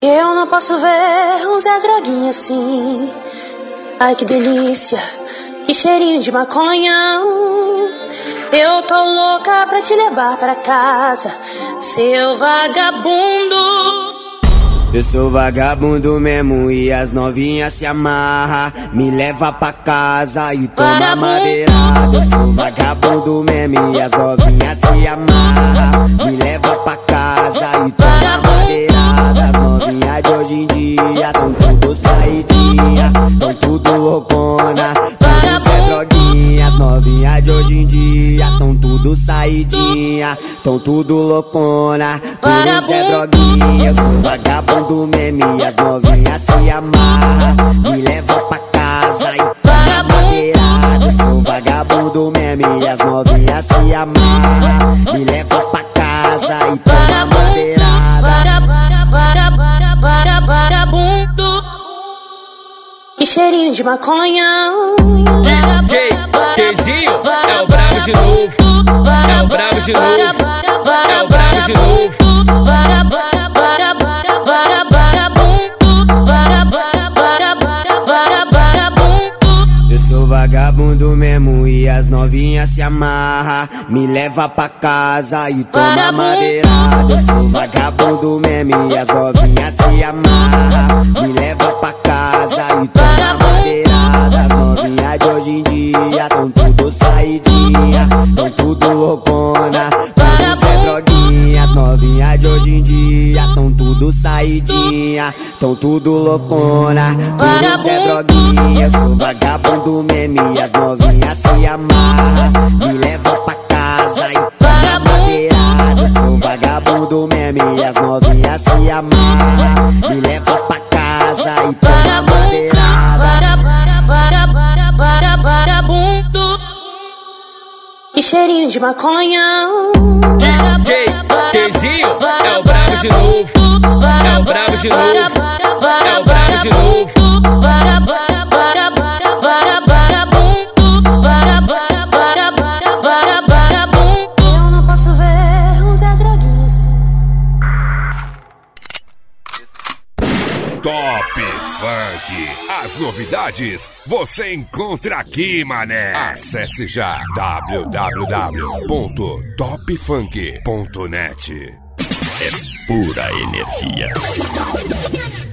Eu não posso ver um Zé Droguinha assim. Ai que delícia, que cheirinho de maconha. Eu tô louca pra te levar pra casa, seu vagabundo. Eu sou vagabundo mesmo e as novinhas se amarra, me leva pra casa e toma madeirada. Eu sou vagabundo mesmo e as novinhas se amarra, me leva pra casa e toma madeirada. As novinhas de hoje em dia tão tudo saidinha, tão tudo loucona, por isso é droguinha. As novinhas de hoje em dia tão tudo saidinha, tão tudo loucona, por isso é droguinha. Eu sou vagabundo mesmo e as novinhas se amarra, me leva pra casa e toma madeirada. Eu sou vagabundo mesmo e as novinhas se amarra, me leva pra casa e toma madeirada. Vagabundo, que cheirinho de maconha. DJ Tezinho é o brabo de novo, é o brabo de novo, é o brabo de novo. Eu sou vagabundo mesmo e as novinhas se amarra, me leva pra casa e toma madeirada. Eu sou vagabundo mesmo e as novinhas se amarra, me leva pra casa e toma madeirada. As novinhas de hoje em dia tão tudo saidinha, tão tudo loucona, por isso é droguinha. As novinhas de hoje em dia tão tudo saidinha, tão tudo loucona, por isso é droguinha. Eu sou vagabundo mesmo e as novinhas se amarra, me leva pra casa e toma madeirada. Eu sou vagabundo mesmo e as novinhas se amarra, me leva pra casa e toma madeirada. Vagabundo, que cheirinho de maconha. DJ Tezinho é o brabo de novo, é o brabo de novo, é o brabo de novo. Eu não posso ver um Zé Droguinha assim. Top Funk. As novidades você encontra aqui, mané. Acesse já www.topfunk.net. É pura energia.